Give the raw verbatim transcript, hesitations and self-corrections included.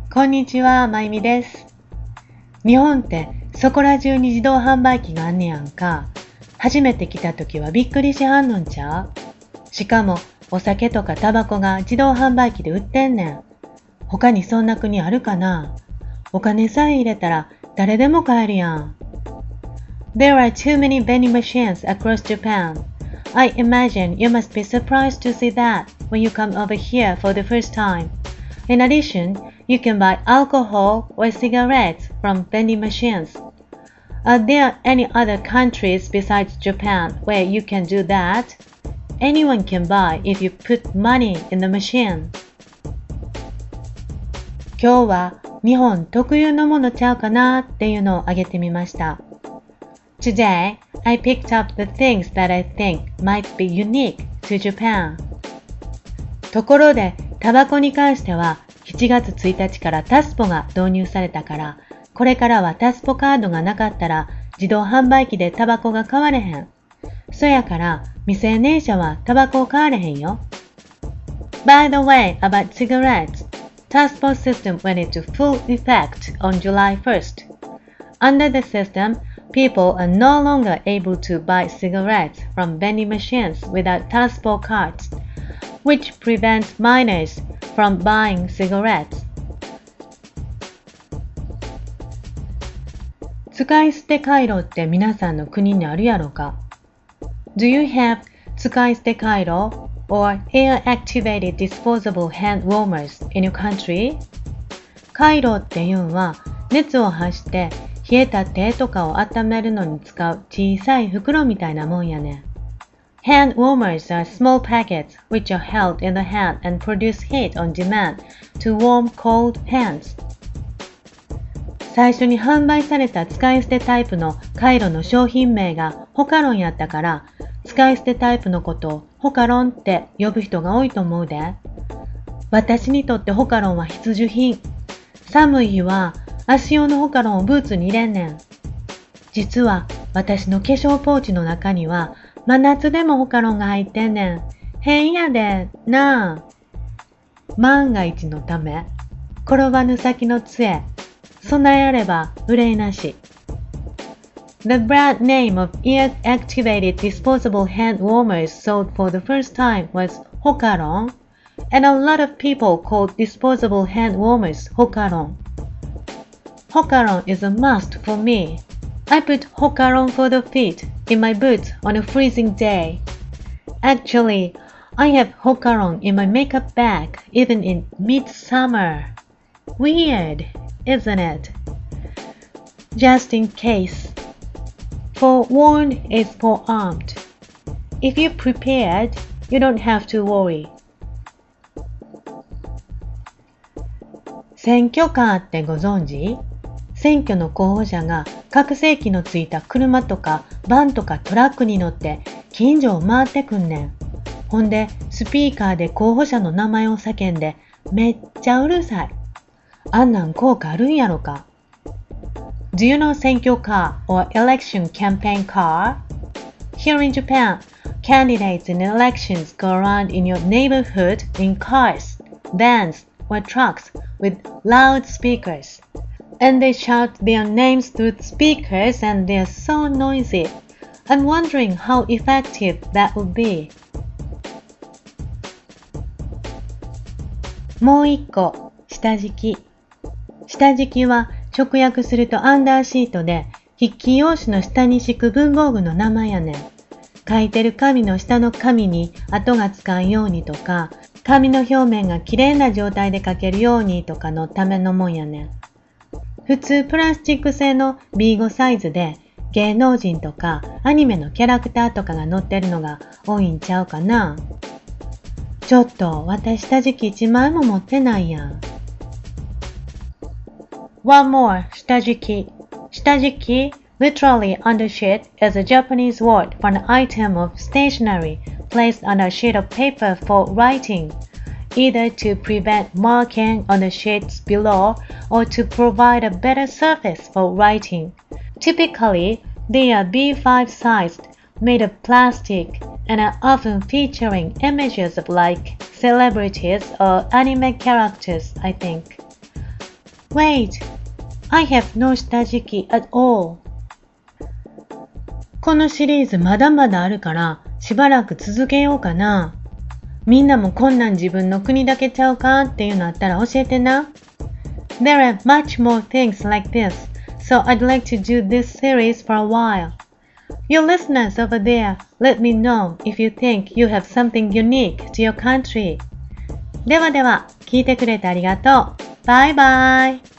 こんにちは、まゆみです。日本ってそこら中に自動販売機があんねやんか。初めて来た時はびっくりしはんのんちゃう？しかもお酒とかタバコが自動販売機で売ってんねん。他にそんな国あるかな？お金さえ入れたら誰でも買えるやん。There are too many vending machines across Japan. I imagine you must be surprised to see that when you come over here for the first time. In addition, you can buy alcohol or cigarettes from vending machines. Are there any other countries besides Japan where you can do that? Anyone can buy if you put money in the machine. 今日は日本特有のものちゃうかなっていうのを挙げてみました。Today, I picked up the things that I think might be unique to Japan. ところで、タバコに関してはしちがつついたちからタスポが導入されたから、これからはタスポカードがなかったら自動販売機でタバコが買われへん。そやから未成年者はタバコを買われへんよ。By the way, about cigarettes, TASPO system went into full effect on July first. Under the system, people are no longer able to buy cigarettes from vending machines without TASPO cards, which prevents minors from buying cigarettes. 使い捨てカイロって皆さんの国にあるやろか？ Do you have 使い捨てカイロ or air-activated disposable hand warmers in your country? カイロっていうんは熱を発して冷えた手とかを温めるのに使う小さい袋みたいなもんやね。Hand warmers are small packets which are held in the hand and produce heat on demand to warm cold hands. 最初に販売された使い捨てタイプのカイロの商品名がホカロンやったから、使い捨てタイプのことをホカロンって呼ぶ人が多いと思うで。私にとってホカロンは必需品。寒い日は足用のホカロンをブーツに入れんねん。実は私の化粧ポーチの中には真夏でもホカロンが入ってんねん。変やでなあ。万が一のため、転ばぬ先の杖、備えあれば憂いなし。The brand name of air-activated disposable hand warmers sold for the first time was Hokaron, and a lot of people called disposable hand warmers Hokaron. Hokaron is a must for me. I put Hokaron for the feet in my boots on a freezing day. Actually, I have Hokaron in my makeup bag even in midsummer. Weird, isn't it? Just in case. Forewarned is forearmed. If you're prepared, you don't have to worry. 選挙カーってご存知？選挙の候補者が拡声器のついた車とかバンとかトラックに乗って近所を回ってくんねん。ほんでスピーカーで候補者の名前を叫んでめっちゃうるさい。あんなん効果あるんやろか？ Do you know 選挙カー or election campaign car? Here in Japan, candidates in elections go around in your neighborhood in cars, vans, or trucks with loud speakers.And they shout their names through the speakers and they're so noisy. I'm wondering how effective that would be. もう一個、下敷き。下敷きは直訳するとアンダーシートで筆記用紙の下に敷く文房具の名前やねん。書いてる紙の下の紙に跡がつかんようにとか、紙の表面がきれいな状態で書けるようにとかのためのもんやねん。普通プラスチック製の ビーファイブ サイズで芸能人とかアニメのキャラクターとかが載ってるのが多いんちゃうかな。ちょっと私下敷き一枚も持ってないやん。One more 下敷き。下敷き literally undersheet is a Japanese word for an item of stationery placed on a sheet of paper for writing.Either to prevent marking on the sheets below or to provide a better surface for writing. Typically, they are B five sized, made of plastic, and are often featuring images of like celebrities or anime characters, I think. Wait, I have no 下敷き at all. このシリーズまだまだあるからしばらく続けようかな。みんなもこんなん自分の国だけちゃうかっていうのあったら教えてな。There are much more things like this, so I'd like to do this series for a while. You listeners over there, let me know if you think you have something unique to your country. ではでは、聞いてくれてありがとう。バイバイ。